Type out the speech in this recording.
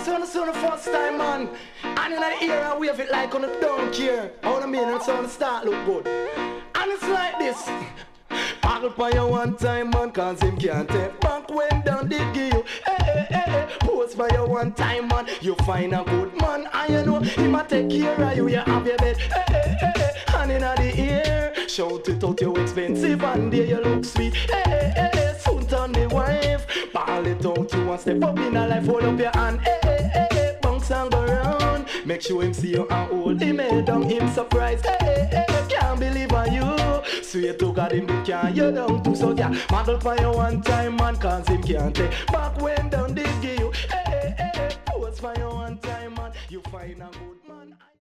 on the first time, man. And in the era, wave it like on a don't care. I wanna mean it's on the start look good. And it's like this. Paddle for you one time, man, cause him can't take back when down did give you. Post for you one time, man. You find a good man, and you know him a take care of you. You have your bed, hand in the ear. Shout it out, you expensive, and there you look sweet. Soon turn the wife. Ball it out, you want step up in a life, hold up your hand. Bounce and go round. Make sure him see you and hold him head down, him surprised. Can't believe on you. Sweet to God him the can you down too. So yeah, model for you one time, man, cause him can't take back when down this give you. Post for you one time, man. You find a good man.